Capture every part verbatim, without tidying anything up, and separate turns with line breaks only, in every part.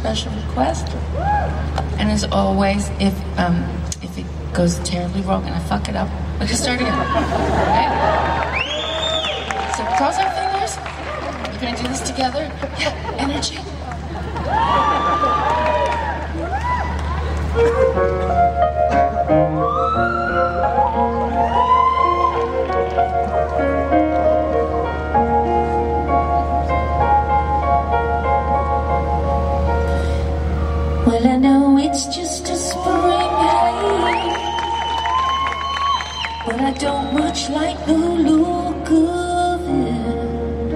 special request. And as always, if um, if it goes terribly wrong and I fuck it up, we'll just start again. Okay? So cross our fingers. We're gonna do this together. Yeah, energy.
Well, I know it's just a spring day, but I don't much like the look of it.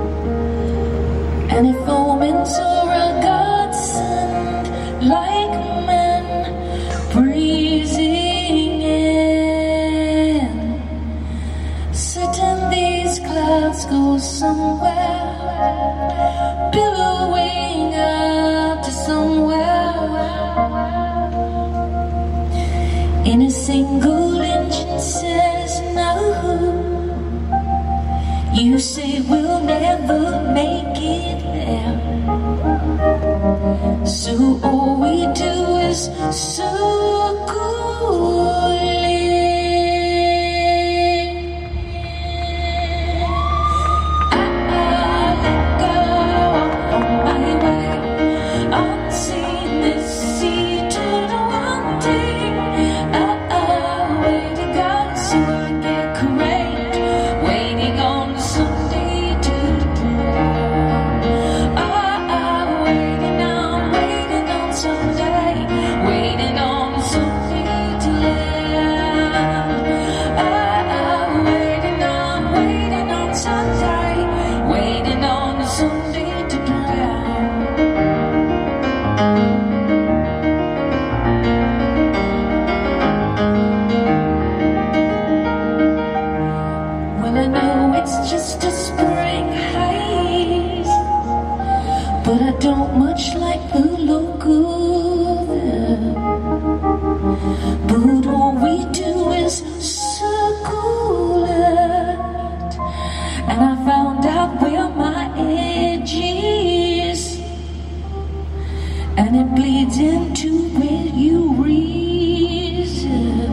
And if omens are a godsend, like men breezing in, certain these clouds go somewhere, billowing up to somewhere. In a single engine says no. You say we'll never make it there. So all we do is circle it. I, I let go on my way, unseen this sea to the one thing. I, I way to go so I get correct, waiting on Sunday to drown. I, I waiting on, waiting on Sunday, waiting on Sunday to land. I, I waiting on, waiting on Sunday, waiting on Sunday to drown. Well, I know it's just a spring haze, but I don't much like the look of it. But all we do is circle it, and I found out where my edge is, and it bleeds into where you resist.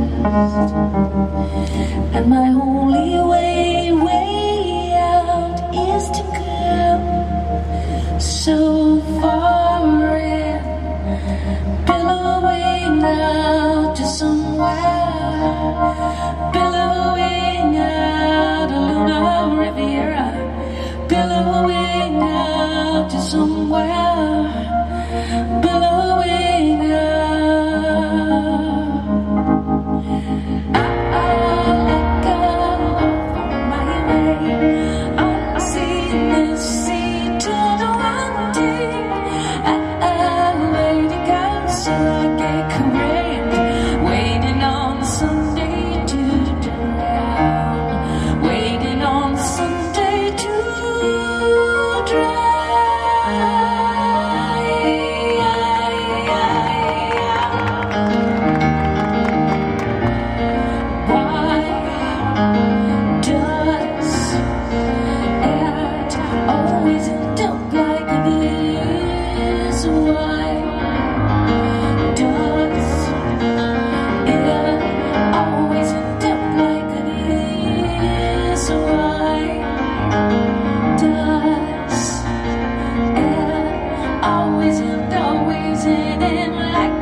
And my only way, way out is to come so far in, billowing out to somewhere, billowing out along our Riviera, billowing out to somewhere, billowing out. I, I let go on my way, unseen this sea to the one thing. I, I way to go so I get correct, waiting on Sunday to drown, waiting on Sunday to drown. Why does it always end up like this? Why does it always end up like this? Why does it always end, always end like